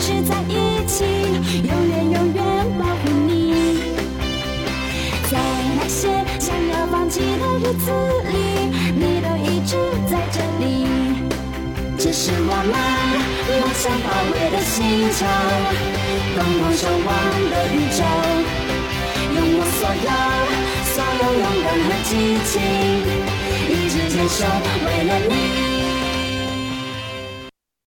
持在一起，永远永远保护你。在那些想要放弃的日子里，你都一直在这里。这是我们梦想保卫的星球，共同守望的宇宙。用我所有勇敢和激情，一直坚守，为了你。